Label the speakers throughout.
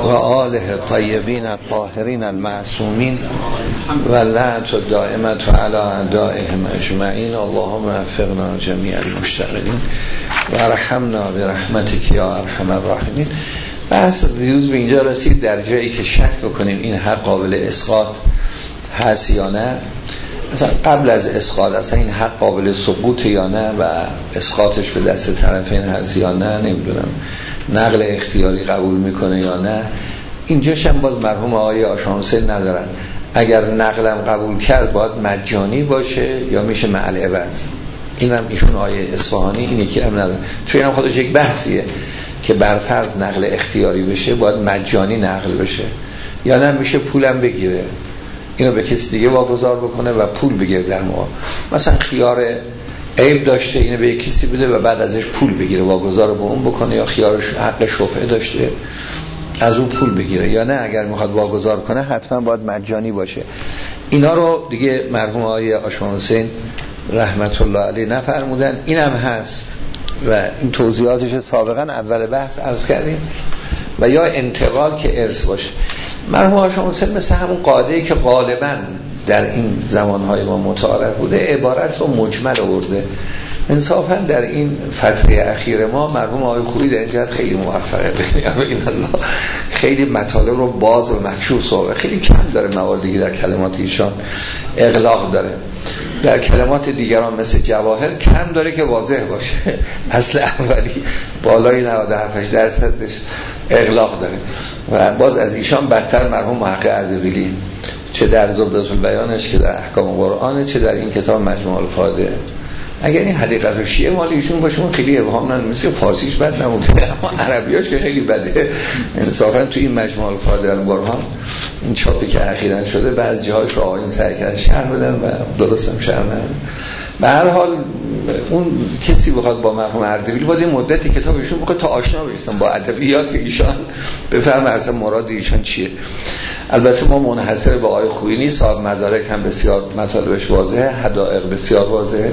Speaker 1: و آله طیبین الطاهرین المعصومین و لعنت الدائمة علی اعدائهم اجمعین. اللهم وفقنا جمیع المشتغلین و ارحمنا برحمتک یا ارحم الراحمین. بحث دیروز به اینجا رسید در جایی که شک بکنیم این حق قابل اسقاط هست یا نه، اصلا قبل از اسقاط اصلا این حق قابل سقوط یا نه و اسقاطش به دست طرفین هست یا نه، نمیدونم نقل اختیاری قبول میکنه یا نه. اینجاش هم باز مرحوم آقای آشامسل ندارن، اگر نقلم قبول کرد باید مجانی باشه یا میشه معل عوض. اینم ایشون آقای اصفهانی این یکی هم ندارن، توی هم خودش یک بحثیه که برفرض نقل اختیاری بشه باید مجانی نقل بشه یا نه میشه پولم بگیره، اینو به کسی دیگه واگذار بکنه و پول بگیره. در موقع مثلا خیار عیب داشته اینو به کسی بده و بعد ازش پول بگیره، واگذار به اون بکنه، یا خیار حق شفعه داشته از اون پول بگیره، یا نه اگر میخواد واگذار کنه حتما باید مجانی باشه. اینا رو دیگه مرحوم آقای آشمانسین رحمت الله علیه نفرمودن. اینم هست و این توضیحاتش سابقا اول بحث عرض کردیم. و یا انتقال که ارث باشه. مرحوم آشمانسین مثل همون قاعده‌ای که غالباً در این زمانهای ما متعارف بوده عبارت رو مجمل آورده. انصافاً در این فتره اخیر ما مرحوم آقای خویی در اینجا خیلی موفقه، بگیم الله، خیلی مطالب رو باز و مکشوف صحبت، خیلی کم داره مواردی که در کلمات ایشان اغلاق داره، در کلمات دیگران مثل جواهر کم داره که واضح باشه. اصل اولی بالای 97% اغلاق داره و باز از ایشان بدتر مرحوم محقق اردبیلی، چه در زبدة البیانش که در احکام قرآن، چه در این کتاب مجموع الفاده. اگر این حدیقت و شیعه مال ایشون باشه اون خیلی ابهام نداره، مثل فارسیش بد نموده اما عربیاش که خیلی بده. انصافا تو این مجموع الفاده القرآن این چاپی که اخیراً شده بعض جاهاش رو آقایون سعی کردن شرح بدن و درست هم شرح ندادن. به هر حال اون کسی بخواد با مرحوم اردبیلی باید این مدتی کتاب ایشون بخواد تا آشنا بشن با ادبیات ایشان، بفهمه اصلا مراد ایشان چیه. البته ما منحصر به آقای خویی نیست، صاحب مدارک هم بسیار مطالبش واضحه، حدائق بسیار واضحه،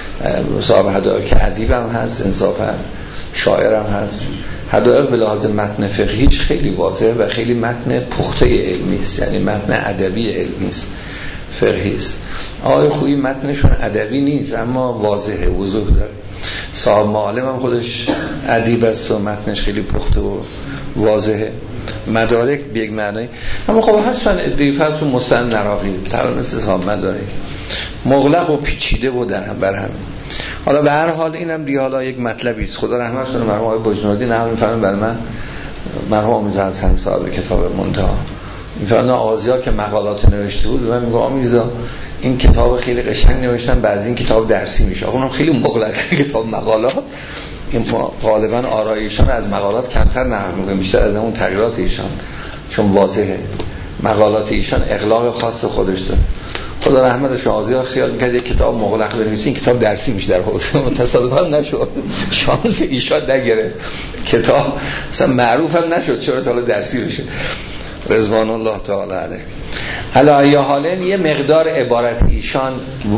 Speaker 1: صاحب حدائق ادیب هم هست، انصافا شاعر هم هست. حدائق به لحاظ متن فقهیش خیلی واضحه و خیلی متن پخته علمی است، یعنی متن ادبی علمی است، فقهی است. آقای خویی متنشون ادبی نیست اما واضحه، وضوح داره. صاحب معالم هم خودش ادیب است و متنش خیلی پخته و واضحه. مدارک به یک معنی، اما خب هستن ادعای فرض مستند نراقی طبعا مثل صاحب مدارک مغلق و پیچیده و در هم بر هم. حالا به هر حال اینم دیگه حالا یک مطلبی است. خدا رحمت کنه مرحوم آقای بجنوردی نقل می‌فرمایند برای من، مرحوم آمیزا حسن صاحب کتاب منتها می‌فرمایند آغازی‌ها که مقالات نوشته بود، من میگم آمیزا این کتاب خیلی قشنگ نوشتن، بعضی این کتاب درسی میشه. اونم خیلی مغلقه کتاب مقالات. این غالبا آرایشان از مقالات کمتر نقل می‌کنه، بیشتر از اون تغییرات ایشان، چون واضحه مقالات ایشان اغلاق خاص خودش داره. خدا رحمتش آزیا خیال می‌کرد یک کتاب مغلق بنویسین کتاب درسی میشه، در حوزه تصادفاً نشد، شانس ایشان نگرفت، کتاب اصلا معروف هم نشد، چرا تا درسی بشه. رضوان الله تعالی علیه. حالا یا حالا یه مقدار عبارت ایشان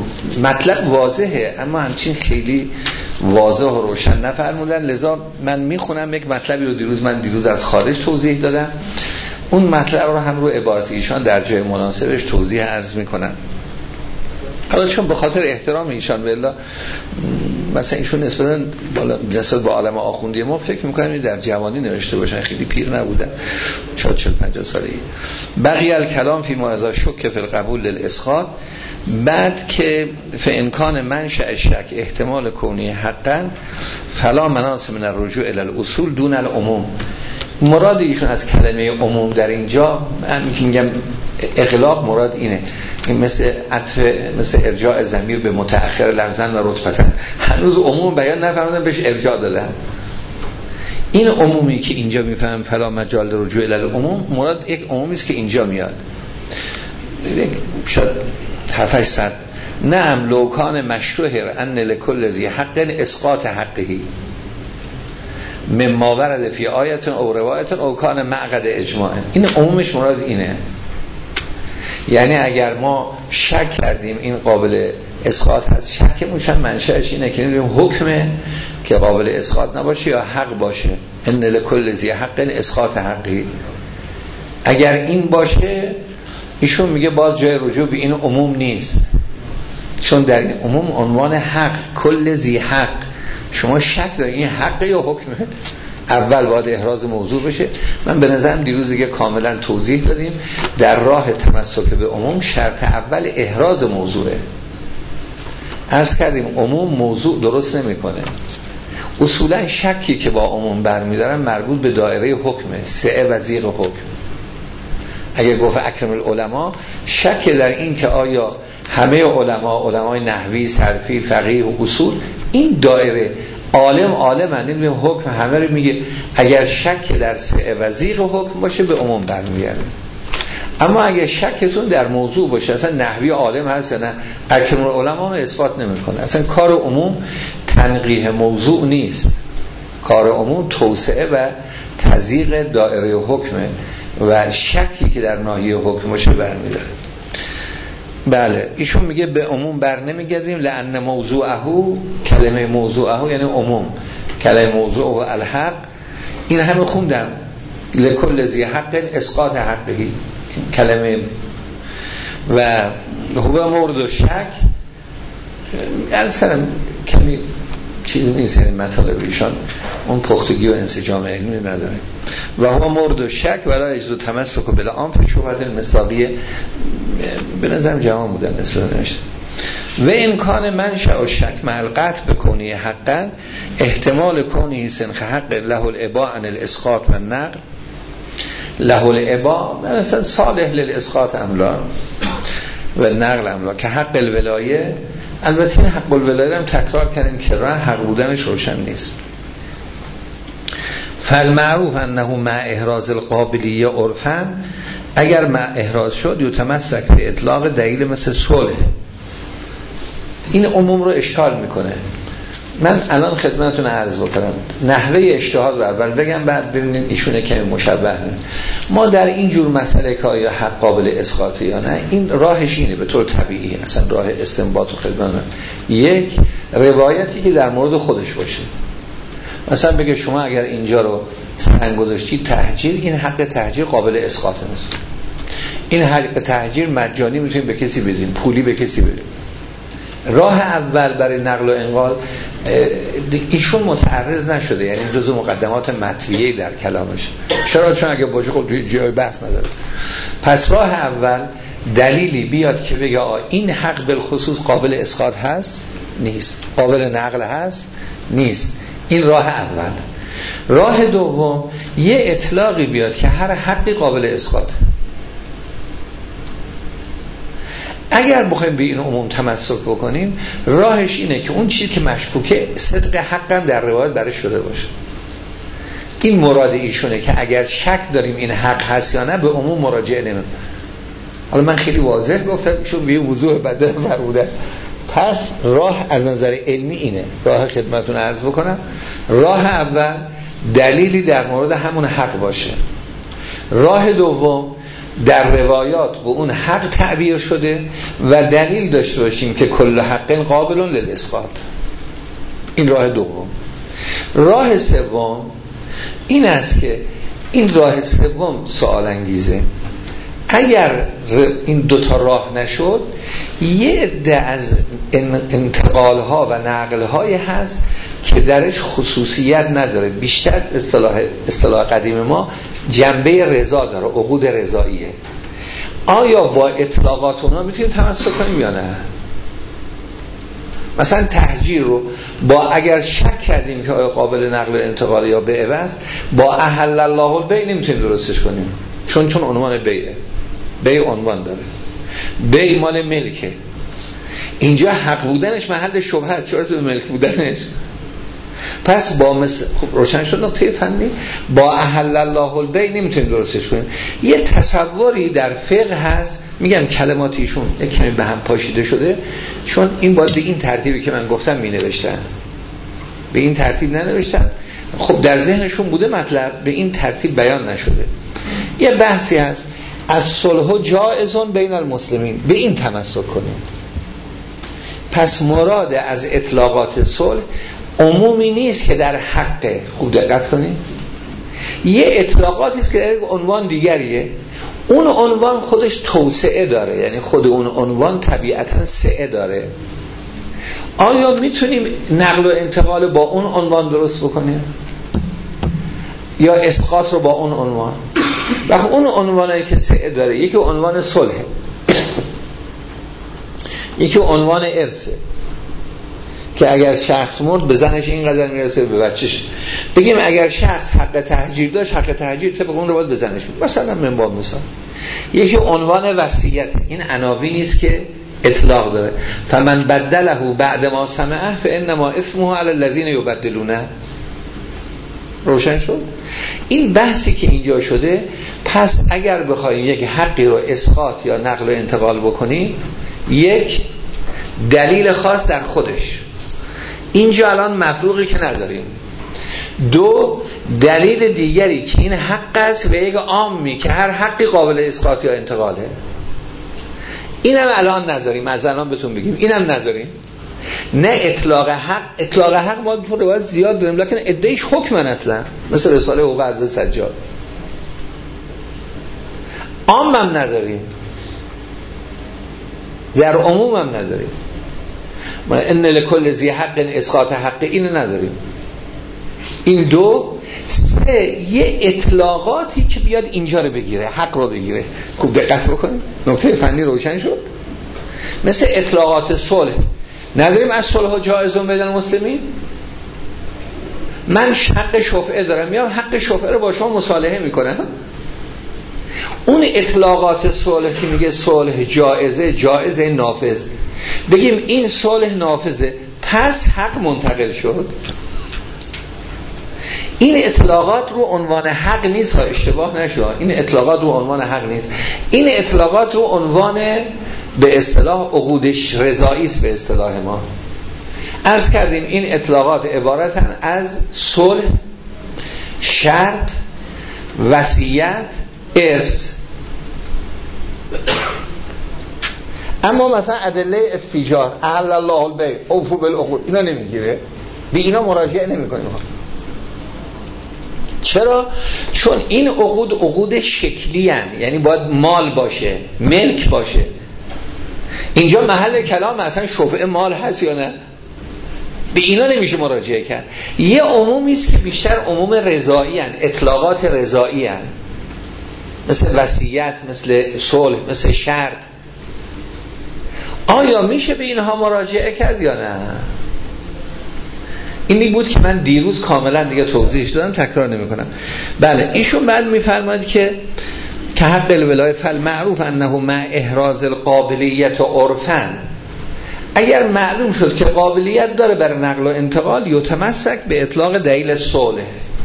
Speaker 1: مطلب واضحه اما همچین خیلی واضح و روشن نفرمودن، لذا من میخونم یک مطلبی رو دیروز از خارج توضیح دادم، اون مطلب رو هم رو عبارت ایشان در جای مناسبش توضیح عرض میکنم. حالا چون به خاطر احترام ایشان بالله مثلا ایشون نسبت به عالم آخوندی ما فکر میکنم در جوانی نوشته باشن، خیلی پیر نبودن، 40-50 سالگی. بقیه الکلام فی ما اذا شک فی القبول للاسقاط، بعد که فانکان منشأ شک احتمال کونی حقا فلا مناص من الرجوع الی الاصول دون العموم. مراد ایشون از کلمه عموم در اینجا من میگم اغلاق، مراد اینه، این مثل عطف، مثل ارجاع ضمیر به متأخر لفظاً و رتبتاً، هنوز عموم بیان نفرمودن بهش ارجاع دادن. این عمومی که اینجا میفهم فلا مجال رجوع الی العموم، مراد یک عمومی است که اینجا میاد، شاید 700 نعم لوکان مشروع ان لکل ذی حق اسقاط حقهی مما ورد فی آیت او روایت او کان معقد اجماع. این عمومش مراد اینه، یعنی اگر ما شک کردیم این قابل اسقاط هست، شکمون منشأش اینه که نمیدونیم حکمه که قابل اسقاط نباشه یا حق باشه. ان لکل ذی حق اسقاط حقی، اگر این باشه ایشون میگه باز جای رجوع به این عموم نیست، چون در این عموم عنوان حق، کل ذی حق، شما شک دارید این حق یا حکمه؟ اول باید احراز موضوع بشه. من به نظرم دیروز دیگه کاملا توضیح دادیم در راه تمسک به عموم شرط اول احراز موضوعه. عرض کردیم عموم موضوع درست نمیکنه. اصولا شکی که با عموم برمیدارن مربوط به دایره حکمه، سعه و زیغ حکم. اگه گفت اکرم العلماء، شک در این که آیا همه علمای نحوی، صرفی، فقیه و اصول این دایره عالم نمیدونم حکم همه رو میگه، اگر شک در سعه و زیغ حکم باشه به عموم برمیگرده. اما اگه شکتون در موضوع باشه اصلا نحوی عالم هست یا نه، اکرم العلماء رو اثبات نمیکنه. اصلا کار عموم تنقیح موضوع نیست، کار عموم توسعه و تضییق دایره حکمه و شکی که در ناحیه حکم باشه برمیداره. بله ایشون میگه به عموم بر نمیگردیم، لأن موضوعه، کلمه موضوعه یعنی عموم، کلمه موضوع و الحق این همه خوندم، لکل ذی حق اسقاط حقهی کلمه و هو مورد و شک. عرض کردم کمی چیزی نیست، این مطالب ایشان اون پختگی و انسجام علمی نداره. و هو مورد و شک ولا اجزو تمسک بلا آنف شبهت المصداقیه، به نظرم جوان بودن اصلا نوشته. و امکان منشأ و شک مع القطع بکنی حقا احتمال کنی سنخ حق له الاباء عن الاسقاط و النقل، له الاباء مثلا صالح للاسقاط املا و نقل املا که حق الولایه. البته این حق الولایه هم تکرار کردیم که راه حق بودنش روشن نیست. فالمعروف انه مع احراز القابلیه عرفا، اگر مع احراز شد یتمسک به اطلاق دلیل مثل صلح، این عموم رو اشکال میکنه. من الان خدمتتون عرض بکنم نحوه اجتهاد رو اول بگم، بعد ببینید ایشونه کمی مشبه نه. ما در این جور مسئله که آیا حق قابل اسقاطه یا نه، این راهش اینه به طور طبیعی، اصلا راه استنباط و خدمت. یک، روایتی که در مورد خودش باشه، مثلا بگه شما اگر اینجا رو سنگ گذاشتی تهجیر، این حق تهجیر قابل اسقاط نیست، این حق تهجیر مجانی میتونیم به کسی بدیم، پولی به کسی بدیم. راه اول برای نقل و انقال ایشون متعرض نشده، یعنی جزو مقدمات مطویه در کلامش. چرا؟ چون اگه باشه خب جای بحث نداره. پس راه اول دلیلی بیاد که بگه این حق بالخصوص قابل اسقاط هست نیست، قابل نقل هست نیست، این راه اول. راه دوم یه اطلاقی بیاد که هر حقی قابل اسقاط. اگر بخوایم به این عموم تمسک بکنیم راهش اینه که اون چیزی که مشکوکه صدق حقم در روایت برش شده باشه. این مراد ایشونه که اگر شک داریم این حق هست یا نه به عموم مراجعه نمیم. حالا من خیلی واضح گفتم ایشون به وضوح بدل فرمودن. پس راه از نظر علمی اینه، راه خدمتون عرض بکنم. راه اول دلیلی در مورد همون حق باشه. راه دوم در روایات به اون حق تعبیر شده و دلیل داشته باشیم که کل حق قابل للاسقاط. این راه دوم. راه سوم این است که این راه سوم سوال انگیزه. اگر این دوتا راه نشد یه عده از انتقالها و نقلهای هست که درش خصوصیت نداره، بیشتر اصطلاح قدیم ما جنبه رضا داره، عقود رضاییه. آیا با اطلاقات اونا میتونیم تمسک کنیم یا نه؟ مثلا تهجیر رو با اگر شک کردیم که آیا قابل نقل و انتقال یا به عوض، با احل الله البیع نمیتونیم درستش کنیم، چون عنوان بیعه، بیع عنوان داره، بیع مال ملکه، اینجا حق بودنش محل شبهه، چرا به ملک بودنش؟ پس با خب روشن شد نکته فنی، با احل الله البیع نمیتونیم درستش کنیم. یه تصوری در فقه هست، میگم کلمات ایشون یک کمی به هم پاشیده شده، چون این باید به این ترتیبی که من گفتم می نوشتن، به این ترتیب ننوشتن. خب در ذهنشون بوده مطلب، به این ترتیب بیان نشده. یه بحثی هست از صلح جائزون بین المسلمین، به این تمسک کنیم. پس مراد از اطلاقات صلح عمومی نیست که در حق، خوب دقت کنید، یه اطلاقاتی است که عنوان دیگریه، اون عنوان خودش توسعه داره، یعنی خود اون عنوان طبیعتاً سعه داره. آیا میتونیم نقل و انتقال با اون عنوان درست بکنیم یا اسقاط رو با اون عنوان؟ وقتی اون عنوانی که سعه داره، یکی عنوان صلح، یکی عنوان ارثه که اگر شخص مرد به زنش اینقدر میرسه، به بچهش. بگیم اگر شخص حق تهجیر داشت، حق تهجیر طبق اون رو باید به زنش میده، مثلا من باب مثال. یکی عنوان وصیت، این عناوینی است که اطلاق داره. فمن بدله بعد ما سمعه فانما اسمه علی الذین یبدلونه. روشن شد؟ این بحثی که اینجا شده، پس اگر بخوایم یک حقی رو اسقاط یا نقل و انتقال بکنیم، یک دلیل خاص در خودش، اینجا الان مفروغی که نداریم. دو، دلیل دیگری که این حق است و یک عامی که هر حقی قابل اسقاط یا انتقاله، اینم الان نداریم. از الان بهتون بگیم اینم نداریم. نه اطلاق حق، اطلاق حق ما تو روایت زیاد داریم، لکن ادعیش حکمن اصلا، مثل رساله حقوق عرض سجاد. عام هم نداریم، در عموم هم نداریم. ما ان لکل ذی حق اسقاط حق، اینو نداریم. این دو. سه، یه اطلاقاتی که بیاد اینجا رو بگیره، حق رو بگیره. خوب دقت بکنید، نکته فنی روشن شد. مثل اطلاقات صلح نداریم، از صلح جایزون بدن مسلمین. من حق شفعه دارم، یا حق شفعه رو با شما مصالحه میکنم. اون اطلاقات صلح که میگه صلح جایزه، جایزه نافذ، بگیم این صلح نافذه، پس حق منتقل شد. این اطلاقات رو عنوان حق نیست، اشتباه نشه، این اطلاقات رو عنوان حق نیست. این اطلاقات رو عنوان به اصطلاح عقودش رضایی است. به اصطلاح ما عرض کردیم این اطلاقات عبارتن از صلح، شرط، وصیت، ارث. اما مثلا ادله استیجار، احل الله البیع، اوفوا بالعقود، اینا نمیگیره، به اینا مراجعه نمیکنیم. چرا؟ چون این عقود شکلی هستند، یعنی باید مال باشه، ملک باشه. اینجا محل کلام اصلا شفعه مال هست یا نه، به اینا نمیشه مراجعه کرد. یه عمومی است که بیشتر عموم رضایی هستند، اطلاقات رضایی هستند، مثل وصیت، مثل صلح، مثل شرط. آیا میشه به اینها مراجعه کرد یا نه؟ اینی بود که من دیروز کاملا دیگه توضیحش دادم، تکرار نمی کنم. بله، ایشون بعد میفرماید که حق الولایه فالمعروف انه مع احراز القابلیت و عرفا، اگر معلوم شد که قابلیت داره برای نقل و انتقال، یتمسک به اطلاق دلیل صلح.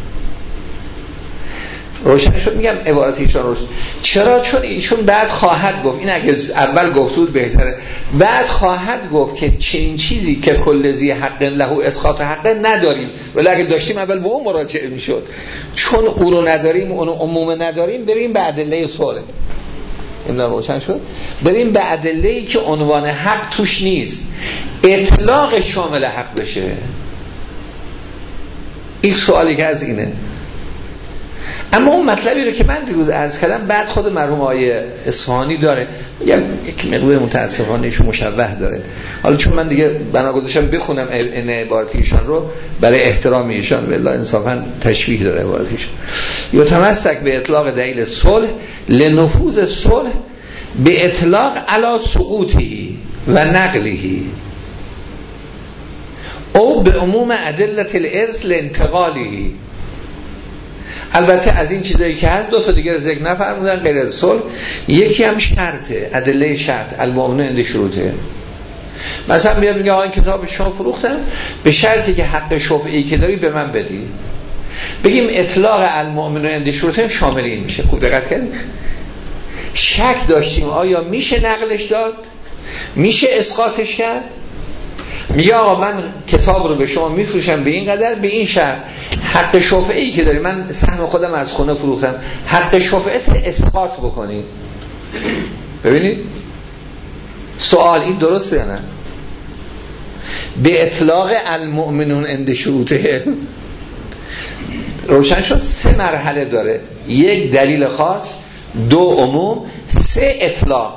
Speaker 1: روشن شد؟ میگم عبارت ایشون روشن. چرا؟ چون ایشون بعد خواهد گفت، این اگه اول گفت بود بهتره، بعد خواهد گفت که چنین چیزی که کل ذی حق له اسقاط حق نداریم، ولی اگه داشتیم اول به اون مراجعه میشد. چون او رو نداریم، اون عموم نداریم، بریم به ادله صلح. این روشن شد؟ بریم به ادله‌ای که عنوان حق توش نیست، اطلاق شامل حق بشه. این سوالی که از اینه. اما اون مطلبی رو که من دیروز عرض کردم، بعد خود مرحوم آقای اصفهانی داره، میگم یک مقدار متاسفانه ایشون مشوه داره. حالا چون من دیگه بنا گذاشتم بخونم این عبارت ایشان رو برای احترام ایشان، والله انصافا تشبیه داره عبارت ایشان. یتمسک به اطلاق دلیل صلح لنفوذ صلح به اطلاق علی سقوطی و نقلی او به عموم ادله الارث لانتقالی. البته از این چیزایی که هست دو تا دیگه ذکر نفرمودن غیر از صلح. یکی هم شرطه، ادله شرط، المؤمنون عند شروطه. مثلا میاد میگه آقا این کتاب شما فروختم به شرطی که حق شفعی که داری به من بدی. بگیم اطلاق المؤمنون عند شروطه شامل این میشه. خوب دقت کنید. شک داشتیم آیا میشه نقلش داد، میشه اسقاطش کرد. میگه آقا من کتاب رو به شما میفروشم به این قدر، به این شرط، حق شفعی که داری، من سهم خودم از خونه فروختم، حق شفعت اسقاط بکنید. ببینید سوال این درسته یا نه؟ به اطلاق المؤمنون عند شروطه روشن شد 3 مرحله داره: 1 دلیل خاص، 2 عموم، 3 اطلاق.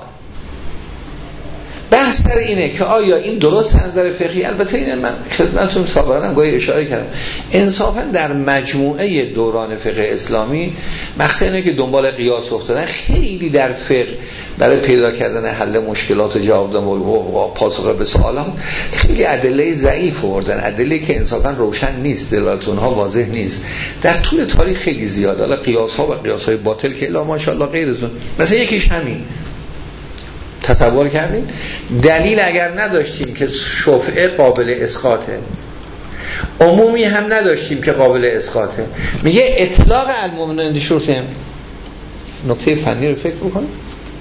Speaker 1: بحث سر اینه که آیا این درست نظر فقهی؟ البته این من خدمتتون سابقا گاهی اشاره کردم، انصافا در مجموعه دوران فقه اسلامی مخصوصا اینه که دنبال قیاس افتادن، خیلی در فقه برای پیدا کردن حل مشکلات و جواب دادن و پاسخ به سوالات خیلی ادله ضعیف آوردن، ادله که انصافا روشن نیست، دلالت اونها واضح نیست. در طول تاریخ خیلی زیاد، حالا قیاس ها و قیاس های باطل که الا ماشاءالله غیرتون، مثلا یکیش همین. تصور کردین دلیل اگر نداشتیم که شفعه قابل اسقاطه، عمومی هم نداشتیم که قابل اسقاطه، میگه اطلاق المؤمنین شروطه. نکته فنی رو فکر بکنیم،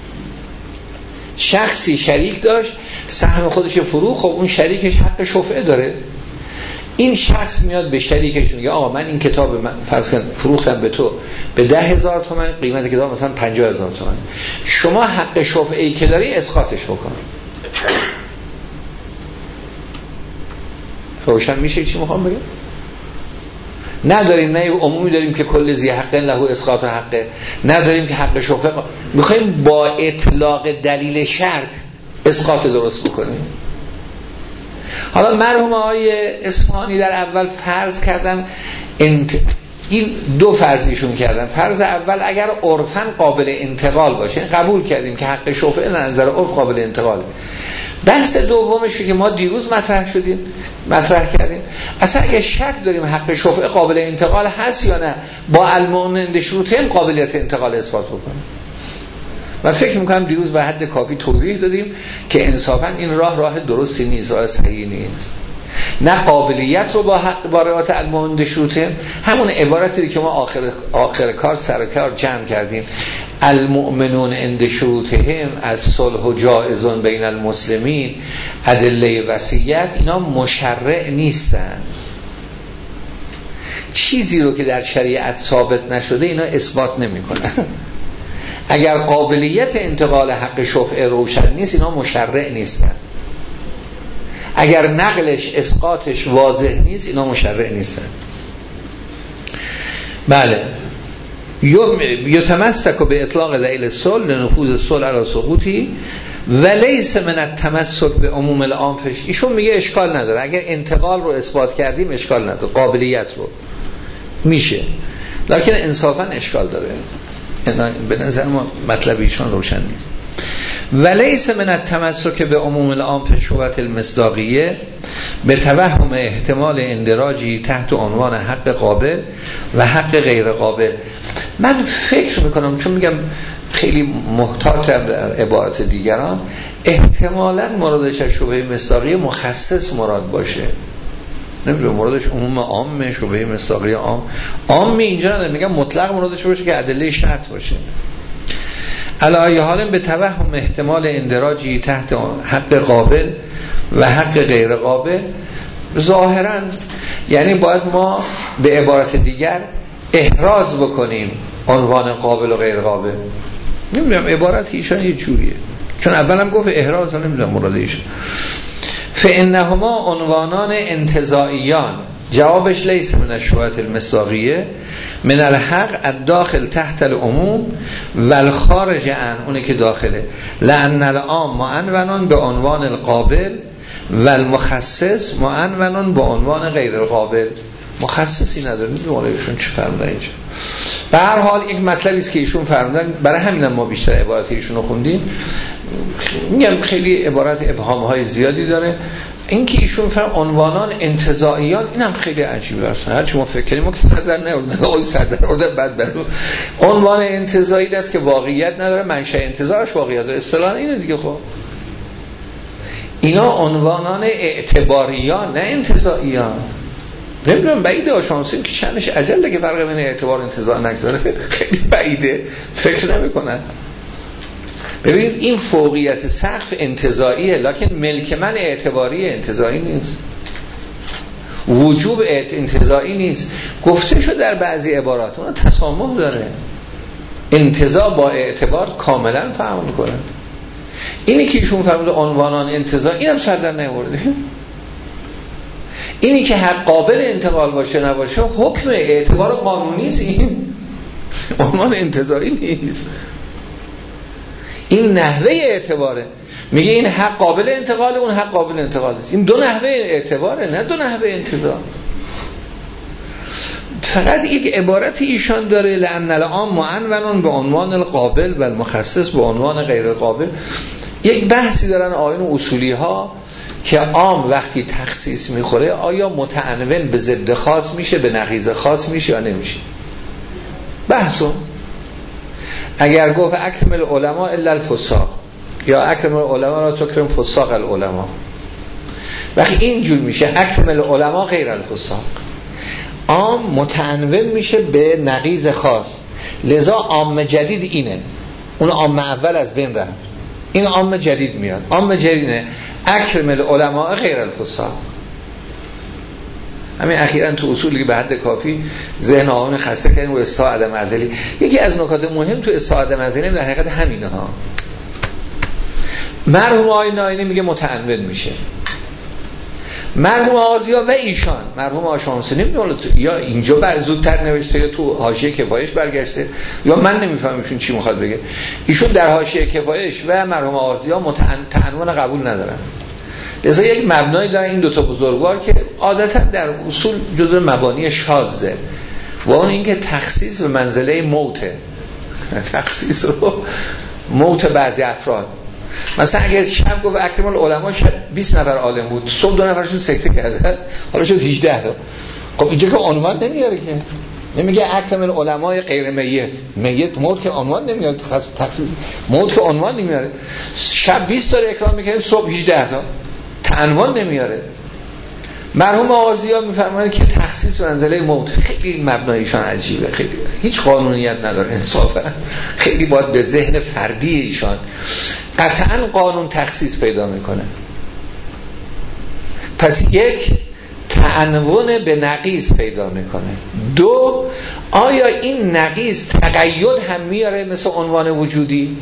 Speaker 1: شخصی شریک داشت سهم خودش فروخت، خب اون شریکش حق شفعه داره. این شخص میاد به شریکش میگه آقا من این کتاب من فرض کن فروختم به تو به 10,000 تومان، قیمت کتاب مثلا 50,000 تومان، شما حق شفعه‌ای که داری اسقاطش بکن. روشن میشه چی میخوام بگم؟ نداریم، نه عمومی داریم که کل ذی حق له اسقاط حقه، نداریم که حق شفعه، میخوایم با اطلاق دلیل شرط اسقاط درست بکنیم. حالا مرحوم آقای اصفهانی در اول فرض کردن این 2 فرضیشون کردن. فرض اول اگر عرفاً قابل انتقال باشه، قبول کردیم که حق شفعه نظر عرف قابل انتقاله. بحث دومش که ما دیروز مطرح کردیم، اصلا اگه شک داریم حق شفعه قابل انتقال هست یا نه، با المؤمنین شروطهم قابلیت انتقال اثبات بکنیم. و فکر میکنم دیروز به حد کافی توضیح دادیم که انصافا این راه درستی نیست، راه صحیحی نیست. نه قابلیت رو با رعایت المؤمنین شروطهم، همون عبارتی که ما آخر کار سر کار جمع کردیم، المؤمنون عند شروطهم از صلح و جائزون بین المسلمین، ادله وصیت، اینا مشرع نیستن. چیزی رو که در شریعت ثابت نشده اینا اثبات نمیکنن. اگر قابلیت انتقال حق شفعه روشن نیست اینا مشرع نیستن. اگر نقلش اسقاطش واضح نیست اینا مشرع نیستن. بله، یتمسک به اطلاق دلیل الصلح لنفوذ الصلح علی سقوطی و لیس من التمسک به عموم العام. ایشون میگه اشکال نداره، اگر انتقال رو اثبات کردیم اشکال نداره، قابلیت رو میشه، لکن انصافا اشکال داره. به نظر ما مطلب ایشان روشن نیست. ولیس من التمسک به عموم العام فی شبهة المصداقیه به توهم احتمال اندراجی تحت عنوان حق قابل و حق غیر قابل. من فکر میکنم، چون میگم خیلی محتاطم در عبارت دیگران، احتمالاً مرادش از شبهه مصداقیه مخصص مراد باشه، نمیدونم مرادش عموم عامه، شبهه مصداقیه عام اینجا نه، میگم مطلق مرادش باشه که ادله شرط باشه. علی حال به توهم احتمال اندراجی تحت حق قابل و حق غیر قابل، ظاهرا یعنی باید ما به عبارت دیگر احراز بکنیم عنوان قابل و غیر قابل. نمیدونم عبارت ایشان یه جوریه، چون اولم گفت احراز، نمیدونم مراد ایشان. فانهما عنوانان انتزاعیان، جوابش لیس من الشبهة المصداقیه من الحق الداخل تحت العموم و الخارج عن، اونه که داخله، لأن العام معنون به عنوان القابل و المخصص معنون به عنوان غیر القابل. مخصصی نداره. میدونم ایشون چه فرمودن اینجا. به هر حال یک مطلبی است که ایشون فرمودن، برای همینم ما بیشتر عبارات ایشون رو خوندیم. میگم خیلی عبارت ابهام‌های زیادی داره. این که ایشون فرم عنوانان انتزاعیان، این هم خیلی عجیبه است. هر چی ما فکر کنیم ما که صدر نمی‌اردن، اون صدر اردن بعد برو عنوان انتزاعی است که واقعیت نداره، منشأ انتزاعش واقعیت اصطلاحاً اینه دیگه. خب اینا عنوانان اعتباریان نه انتزاعیان. نمیدونم بعیده آشانسیم که شأنش عجله که فرق بین اعتبار و انتزاع نگذاره، خیلی بعیده، فکر نمی‌کنن. ببینید این فوقیت سقف انتزاعیه، لکن ملک من اعتباری انتزاعی نیست، وجوب انتزاعی نیست. گفته شد در بعضی عبارات اون تسامح داره، انتزاع با اعتبار کاملا فهم میکنه. اینی که ایشون فرموده عنوانان انتزاع، اینم سر در نیاورده. اینی که حق قابل انتقال باشه نباشه حکم اعتبار قانونی است، این عنوان انتزاعی نیست، این نحوه اعتباره. میگه این حق قابل انتقال، اون حق قابل انتقال است. این دو نحوه اعتباره، نه دو نحوه انتزاع. فقط یک عبارت ایشان داره لأن العام معنون به عنوان القابل و المخصص به عنوان غیر قابل. یک بحثی دارن آیین و اصولی ها که عام وقتی تخصیص میخوره آیا متعنون به ضد خاص میشه، به نقیض خاص میشه یا نمیشه. بحثو اگر گفت اکرم العلماء الا الفساق یا اکرم العلماء را تکرم فساق العلماء، وقتی اینجور میشه اکرم العلماء غیر الفساق، عام متعنون میشه به نقیض خاص. لذا عام جدید اینه، اون عام اول از بین رفت، این عام جدید میاد. عام جدید اینه اکرم العلماء غیر الفساق. همین اخیراً تو اصولی به حد کافی ذهن آقایون خسته کردن و اصلاح عدم ازلی. یکی از نکات مهم تو اصلاح عدم ازلی در حقیقت همینه ها. مرحوم آقای ناینی میگه متعنون میشه، مرحوم آغازیا و ایشان مرحوم آشامسه نمیدونه یا اینجا زودتر نوشته یا تو حاشیه کفایش برگشته یا من نمیفهمم ایشون چی میخواد بگه. ایشون در حاشیه کفایش و مرحوم آغازیا متعنون قبول ندارن. لذا یک مبنایی دارن این دوتا بزرگوار که عادتا در اصول جزء مبانی شاذه و اون اینکه تخصیص به منزله موته، تخصیص رو موت بعضی افراد. مثلا اگر شب گفت اکرم العلماء 20 نفر عالم بود، صبح 2 نفرشون سکته کردن، حالا شد 18 تا. خب اینجا که عنوان نمیاره که، نمیگه اکرم العلماء غیر میت، میت موت که عنوان نمیاره، تخصیص موت که عنوان نمیاره. شب 20 تا اکرام میکنه، صبح 18 تا، عنوان نمیاره. مرحوم آغازیا میفرمایند که تخصیص منزله موت خیلی مبنایشان عجیبه، خیلی هیچ قانونیت نداره انصافا، خیلی باید به ذهن فردی ایشان قطعا قانون تخصیص پیدا میکنه. پس یک تعنون به نقیض پیدا میکنه. دو، آیا این نقیض تقید هم میاره مثل عنوان وجودی؟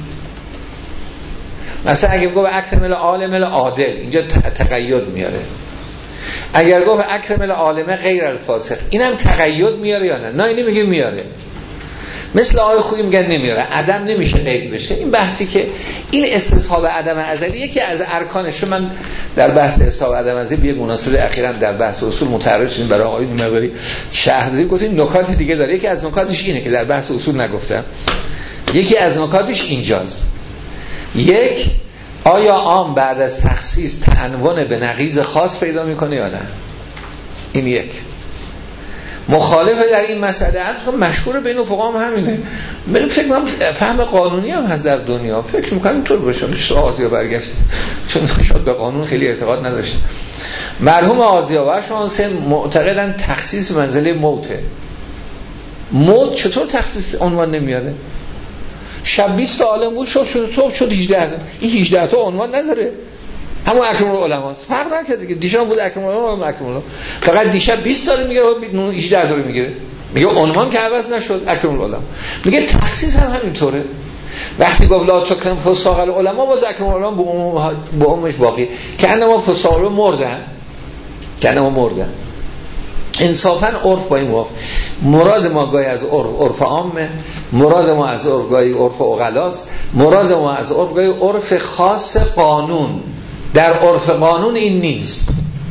Speaker 1: مثلا اگه گفت اکرم العالم العادل، اینجا تقید میاره. اگر گفت اکرم العالم غیر الفاسق، اینم تقید میاره یا نه؟ اینی میگه میاره. مثل آقای خویی میگن نمیاره، عدم نمیشه قید بشه. این بحثی که این استصحاب عدم ازلی یکی از ارکانش رو من در بحث استصحاب عدم ازلی به مناسبت اخیراً در بحث اصول متعرض شدیم برای آقای مقداری شرح دادیم، گفتیم نکات دیگه داره. یکی از نکاتش اینه که در بحث اصول نگفتم، یکی از نکاتش اینجاست. یک، آیا عام بعد از تخصیص تعنون به نقیض خاص پیدا میکنه یا نه؟ این یک. مخالفه در این مسئله مشهور بین فقها هم همینه. من فکر می‌کنم فهم قانونی هم هست در دنیا، فکر می‌کنم اینطور باشه. آزیا برگشت چون شاید به قانون خیلی اعتقاد نداشت. مرحوم آزیا و شانسه معتقدن تخصیص منزله موته. موت چطور تخصیص عنوان نمیاره؟ شب 20 تا عالم بود، صبح شد 18 تا. این 18 تا عنوان نداره، اما اکرم العلماست. فرق نکرد دیگه، دیشب بود اکرم العلماء، اکرم العلماء فقط دیشب 20 تا میگیره، 18 تا میگیره. میگه عنوان که عوض نشد، اکرم العلماء. میگه تخصیص هم همینطوره. وقتی گفت لا تکرم فساق العلماء، باز اکرم العلماء با عمومش باقی، که انما فساق مردن، که انما مردن. انصافا عرف با این موافق. مراد ما گاهی از عرف عامه، مراد ما از عرف گاهی عرف عقلاست، مراد ما از عرف گاهی عرف خاص قانون. در عرف قانون این نیست.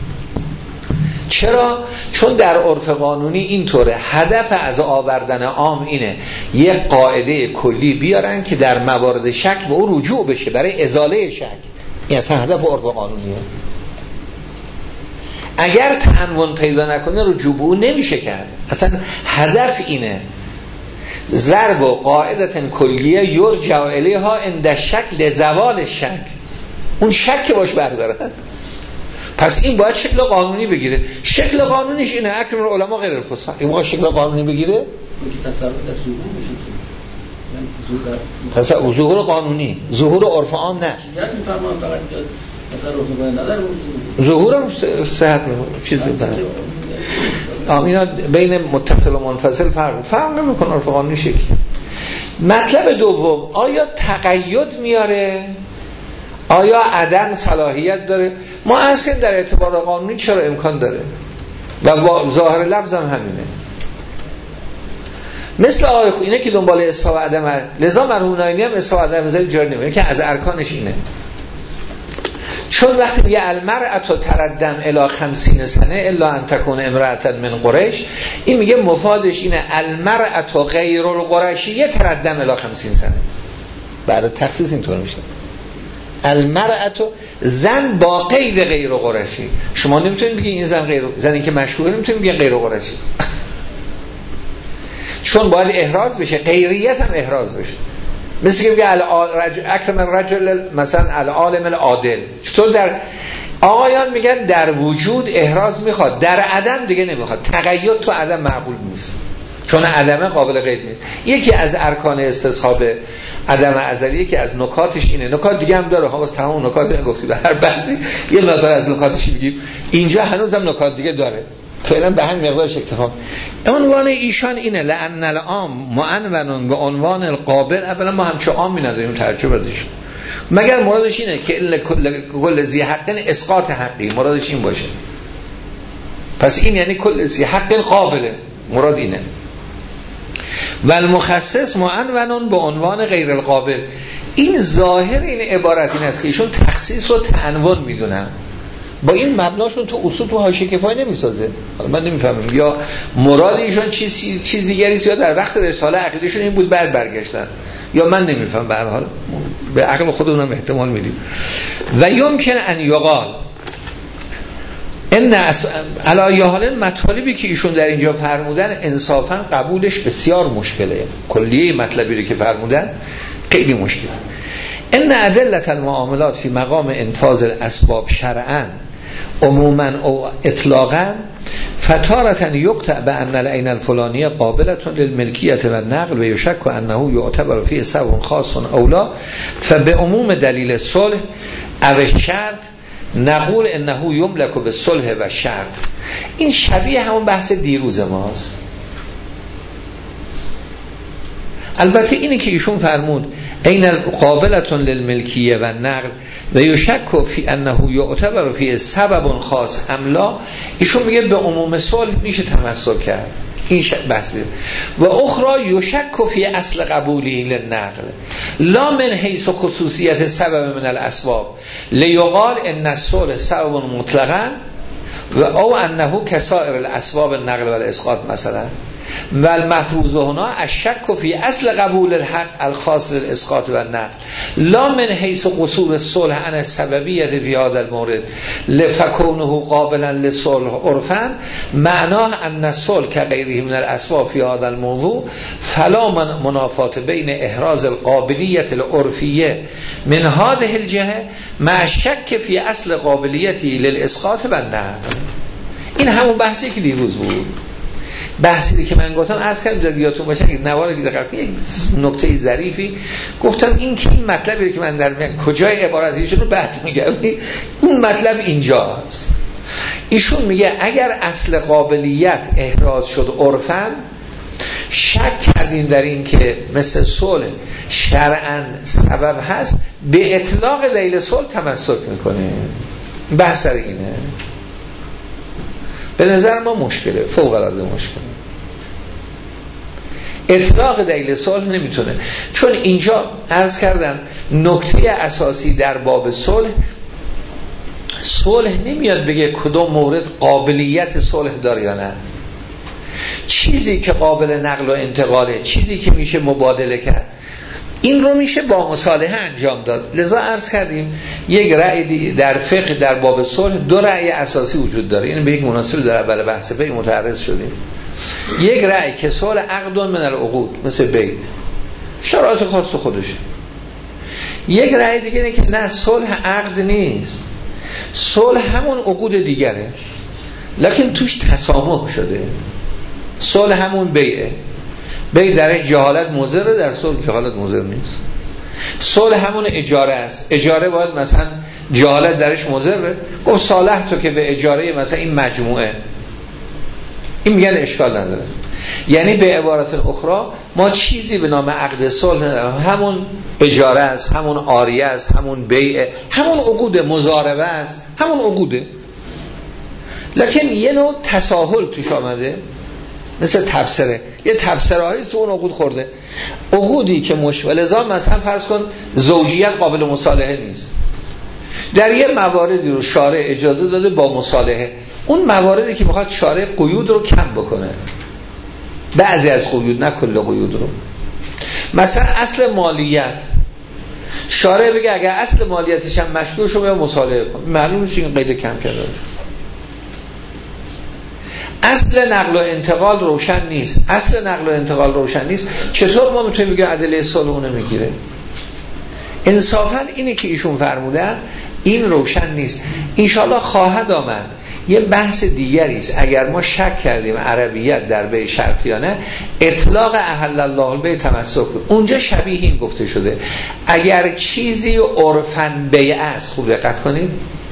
Speaker 1: چرا؟ چون در عرف قانونی اینطوره، هدف از آوردن عام اینه یک قاعده کلی بیارن که در موارد شک به او رجوع بشه برای ازاله شک. این اصلا هدف عرف قانونیه. اگر تعنون پیدا نکنه رجوع به او نمیشه کرد. اصلا هدف اینه. ضرب و قاعدت کلیه یرجع الیها عند شک لزوال شک، اون شک باش بردارن. پس این باید شکل قانونی بگیره. شکل قانونیش اینه اکرم العلماء غیر الفساق. این باید شکل قانونی بگیره. تصرف ظهور قانونی، ظهور عرف عام نه. ظهور هم صحت چیزی داره. اینا بین متصل و منفصل فرق نمیکنه. عرف قانونی شکلی. مطلب دوم، آیا تقید میاره؟ آیا عدم صلاحیت داره؟ ما اصلا در اعتبار قانونی چرا امکان داره؟ و ظاهر لفظ هم همینه. مثل آقای اینه که دنبال اصحاب عدم، لذا مرحوم ناینی هم اصحاب عدم بذاری جاری نمیده که از ارکانش اینه. چون وقتی میگه المرأة تردم الی 50 سنه الا ان تکون امرأة من قریش، این میگه مفادش اینه المرأة غیر القرشیه تردم الی 50 سنه. بعد تخصیص اینطور میشه المرأة زن با قید غیر قرشی. شما نمیتونید بگید این زن غیر، زنی که مشهوره نمیتونید بگید غیر قرشی، چون باید احراز بشه، غیریت هم احراز بشه. مثل که بگه اکرم الرجل مثلا العالم العادل. چطور در آقایان میگن در وجود احراز میخواد، در عدم دیگه نمیخواد. تقید تو عدم معقول نیست، چون عدم قابل قید نیست. یکی از ارکان استصحاب عدم ازلی، یکی از نکاتش اینه. نکات دیگه هم داره، خلاص تمام نکات گفتی به هر بحثی یه مقدار از نکاتش میگیم. اینجا هنوزم نکات دیگه داره، فعلا به همین مقدارش اکتفا. عنوان ایشان اینه لأن العام معنون به عنوان القابل. اولا ما همچه عامی نداریم تعجب ازش، مگر مرادش اینه که کل ذی حق اسقاط حقی، مرادش این باشه. پس این یعنی کل ذی حق قابله، مراد اینه. و المخصص معنون به عنوان غیر القابل. این ظاهر این عبارت این است که ایشون تخصیص و تعنون میدونن، با این مبناشون تو اصول تو حاشیه کفایه نمیسازه. من نمیفهمم یا مراد ایشون چیز دیگری است، یا در وقت رساله عقیدهشون این بود بعد برگشتن، یا من نمیفهم. به هر حال به عقل خودمونم احتمال میدیم. و یمکن ان یقال ان علی حال مطالبی که ایشون در اینجا فرمودن انصافا قبولش بسیار مشکله. کلیه مطلبی رو که فرمودن خیلی مشکله. ان ادله المعاملات فی مقام انفاذ الاسباب شرعا عموما او اطلاقا فتارة یقطع بان العین الفلانیه قابلة للملکیت و النقل و یشک انه یعتبر فی سبب خاص اولا فبعموم دلیل صلح او شرط نقول انه یملک بالصلح و شرط. این شبیه همون بحث دیروز ماست. البته اینی که ایشون فرمود این قابلة للملکیه و نقل و یشک فی انه یعتبر فی سبب خاص املا، ایشون میگه به عموم صلح میشه تمسک کرد. این بحث دید. و اخرى یشک فی اصل قبولی للنقل لا من حیث خصوصیت سبب من الاسباب لیقال ان الصلح سبب مطلقا و او انه کسائر الاسباب النقل و الاسقاط مثلا. و المفروض هنا الشک فی اصل قبول الحق الخاص للاسقاط و النقل لا من حیث قصور الصلح عن السببیت فی هذا المورد لفکونه قابلا للصلح عرفا معناه ان الصلح كغیره من الاسباب فی هذا الموضوع فلا منافات بین احراز القابلیت العرفیه من هذه الجهه مع الشک فی اصل قابلیتی للاسقاط و النقل. این همون بحثی که دیروز بود. بحثی که من گفتم عرض کردم یادتون باشه که نوار دقیق یک نکته ظریفی گفتم، این که این مطلبی که من در میگم کجای عبارت ایشون رو بحث میگم، اون مطلب اینجاست. ایشون میگه اگر اصل قابلیت احراز شد عرفاً، شک کردیم در این که مثل صلح شرعاً سبب هست، به اطلاق دلیل صلح تمسک میکنه. بحث اینه. به نظر ما مشکله، فوق العاده مشکله. اطلاق دلیل صلح نمیتونه، چون اینجا عرض کردم نکته اساسی در باب صلح نمیاد بگه کدوم مورد قابلیت صلح داره یا نه. چیزی که قابل نقل و انتقاله، چیزی که میشه مبادله کرد، این رو میشه با مصالحه انجام داد. لذا عرض کردیم یک رأی در فقه در باب صلح دو رأی اساسی وجود داره. این به یک مناسب در اول بحث بی متعرض شدیم. یک رأی که صلح عقد من العقود مثل بی، شرایط خاص خودشه. یک رأی دیگه اینه که نه، صلح عقد نیست، صلح همون عقود دیگره لکن توش تسامح شده. صلح همون بیعه، بی درش جهالت مضره، در صلح جهالت مضر نیست. صلح همون اجاره است، اجاره باید مثلا جهالت درش مضره، گفت صالح تو که به اجاره مثلا این مجموعه، این میگن اشکال نداره. یعنی به عبارت اخرى ما چیزی به نام عقد صلح نداریم، همون اجاره است، همون عاریه است، همون بیعه، همون عقود مضاربه است، همون عقوده. لکن یه نوع تساهل توش آمده، مثل تبصره، یه تبصره هایی تو اون عقود خورده، عقودی که مشولزا مثلا فرض کن زوجیت قابل مصالحه نیست، در یه مواردی رو شارع اجازه داده با مصالحه، اون مواردی که میخواد شارع قیود رو کم بکنه، بعضی از قیود نه کل قیود رو، مثلا اصل مالیت شارع بگه اگر اصل مالیتش هم مشروع شو یا مصالحه کن، معلوم میشه این قید کم کرده. اصل نقل و انتقال روشن نیست، اصل نقل و انتقال روشن نیست، چطور ما میتونیم بگیم ادله صلح اونو میگیره؟ انصافا اینه که ایشون فرمودن این روشن نیست. انشاءالله خواهد آمد یه بحث دیگری است، اگر ما شک کردیم عربیت در بیع شرطیانه اطلاق احل الله البیع تمسک بود، اونجا شبیه این گفته شده اگر چیزی عرفاً بیع است، خوب دقت کنید،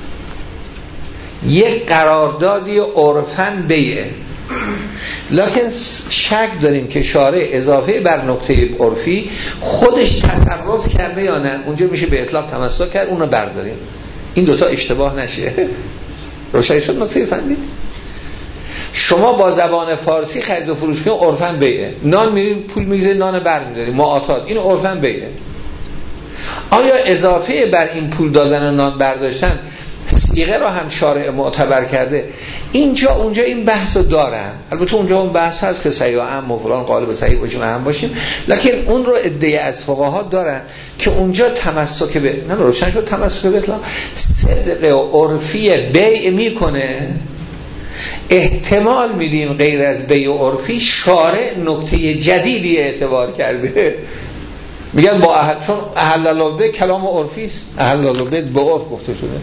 Speaker 1: یک قراردادی عرفاً بیعه، لکن شک داریم که شارع اضافه بر نکته عرفی خودش تصرف کرده یا نه، اونجا میشه به اطلاق تمسک کرد، اونو برداریم، این دوتا اشتباه نشه. روشن شد نکته فنی؟ شما با زبان فارسی خرید و فروش کنید عرفاً بیعه، نان میریم پول میگذارید نان برمیدارید معاطات، این عرفاً بیعه. آیا اضافه بر این پول دادن و نان برداشتن صیغه را هم شارع معتبر کرده؟ اینجا اونجا این بحثو دارن، البته اونجا اون بحث هست که صحیح و عام و فلان قالب صحیح باشیم هم باشیم، لکن اون رو ادعای از فقها دارن که اونجا تمسک به نه روشن شد تمسک به اطلاق صدق و عرفی بیع میکنه، احتمال میدیم غیر از بیع و عرفی شارع نکته جدیدی اعتبار کرده، میگن با چون احل الله به کلام عرفی است، احل الله به عرف گفته شده،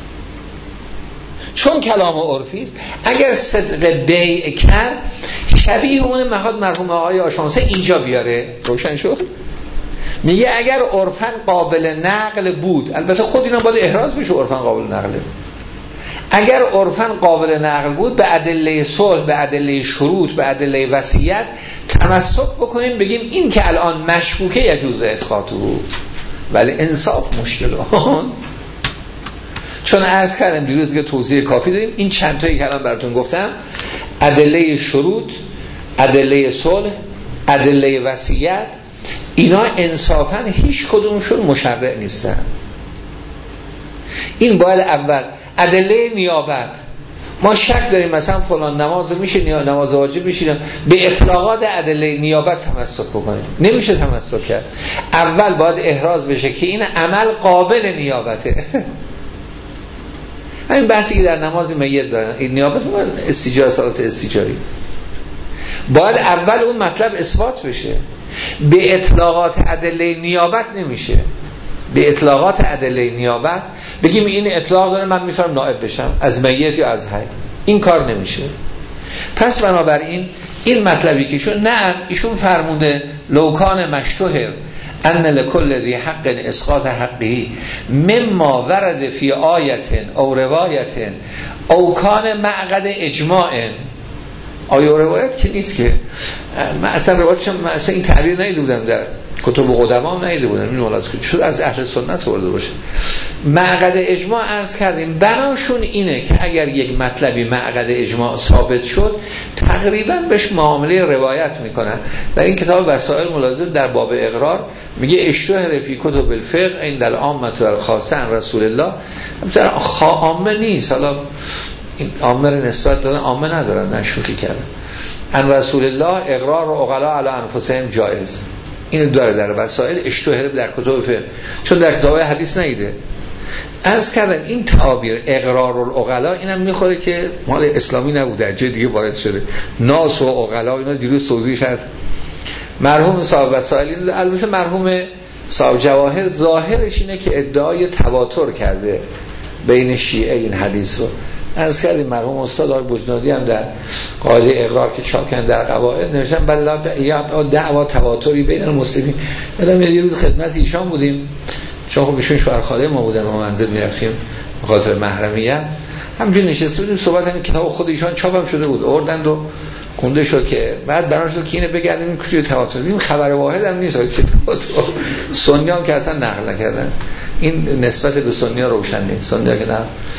Speaker 1: چون کلام عرفی است اگر صدق بیع کرد شبیه اون مهاد مرحوم آقای آشامسه اینجا بیاره. روشن شد؟ میگه اگر عرفاً قابل نقل بود، البته خود اینا باید احراز بشه عرفاً قابل نقله، اگر عرفاً قابل نقل بود به ادله صلح، به ادله شروط، به ادله وصیت تمسک بکنیم، بگیم این که الان مشکوکه یجوز اسقاطه، ولی انصاف مشکل چون عرض کردم دیروز دیگه توضیح کافی داریم، این چند تایی که الان براتون گفتم، ادله شروط، ادله صلح، ادله وصیت، اینا انصافا هیچ کدومشون مشرع نیستن. این باید اول ادله نیابت، ما شک داریم مثلا فلان نماز میشه نماز واجب میشه، به اطلاقات ادله نیابت تمسک بکنیم، نمیشه تمسک کرد، اول باید احراز بشه که این عمل قابل نیابته. همین بحثی که در نماز میت دارن، این نیابت استیجار صلات استیجاری، باید اول اون مطلب اثبات بشه، به اطلاقات ادله نیابت نمیشه، به اطلاقات ادله نیابت بگیم این اطلاق داره من میتونم نائب بشم از میت یا از حی، این کار نمیشه. پس بنابراین این مطلبی که شون نه ایشون فرموده لوکان مشتهر ان لکل ذی حق اسقاط حقه مما ورد فی آیت او روایت او کان معقد اجماع، آیا روایت که نیست که من اصلا روایتش اصلا این تعبیر ندیده بودم در کتب قدما هم ندیده بودم، این ملاحظه کنید شد از اهل سنت ورده باشه. معقد اجماع عرض کردیم بناشون اینه که اگر یک مطلبی معقد اجماع ثابت شد تقریبا بهش معامله روایت میکنن. در این کتاب وسائل ملاحظه در باب اقرار میگه اشتهر فی کتب الفقه عند العامه والخاصه عن رسول الله، در عامه نیست، حالا این عامه رو نسبت دادن عامه ندارن، نشوخی کردن، عن رسول الله اقرار و عقلا علی انفسهم جایز، اینو داره در وسائل اشتهر در کتب فقه، چون در کتاب حدیث نیده. عرض کردن این تعابیر اقرار العقلا اینم میخوره که مال اسلامی نبوده، جای دیگه وارد شده، ناس و عقلا اینا دیروز توضیحش هست. مرحوم صاحب وسائل، البته مرحوم صاحب جواهر ظاهرش اینه که ادعای تواتر کرده بین شیعه این حدیث رو. عرض کردیم مرحوم استاد آقای بجنادی هم در قاعده اقرار که چاپ کردن در قواعد نوشتن بلا دعوا تواتری بین المسلمین. یه روز خدمت ایشان بودیم، چون خب ایشون شوهر خاله ما بودن و منزل میرفتیم به خاطر محرمیت، همینجوری نشسته بودیم صحبت همین کتاب خود ایشان چاپم شده بود، آوردند و خونده شد که بعد برام شد که اینو بگردیم کجای تواتر، این خبر واحد هم نیست که تواتر سنیان که اصلا نقل نکردن، این نسبت به سنیان روشن نیست، سنیان که نه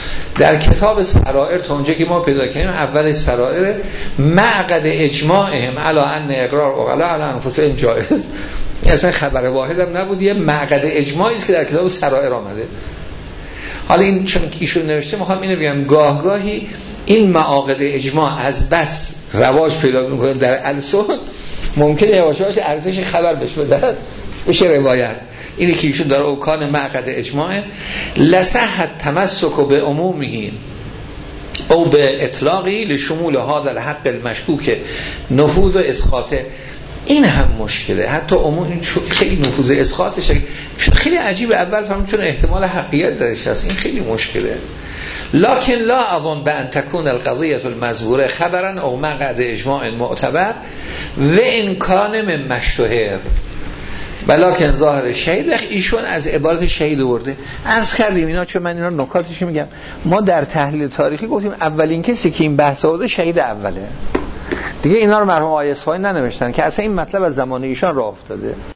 Speaker 1: در کتاب سرائر تا اونجا که ما پیدا کردیم اول سرائر معقد اجماعهم علی ان اقرار عقلا علی انفسهم جایز، اصلا خبر واحد هم نبود، یه معقد اجماعی است که در کتاب سرائر آمده. حالا این چون که ایشون نوشته میخوام اینو بگم گاهی این معاقد اجماع از بس رواج پیدا میکنه در السن، ممکنه یواشاش ارزش خبر بشه روایت. اینی که ایشون داره اوکان معقد اجماعه لصحت تمسک به عمومه او به اطلاقی لشمول هذا الحق المشکوک نفوذ و اسقاطه. این هم مشکله، حتی عموم خیلی نفوذ اسقاطش خیلی عجیبه. اول فهمم چون احتمال حقیقت درش هست، این خیلی مشکله. لکن لا اظن بان تكون القضیه المذکوره خبرا او مقعد اجماع معتبر و امکان من مشتهر بلکن ظاهر شهید. ایشون از عبارت شهید آورده. عرض کردیم اینا، چون من اینا نکاتش میگم، ما در تحلیل تاریخی گفتیم اولین کسی که این بحث آورده شهید اوله دیگه. اینا رو مرحوم آقای اصفهانی ننوشتن که اصلا این مطلب از زمان ایشان راه افتاده.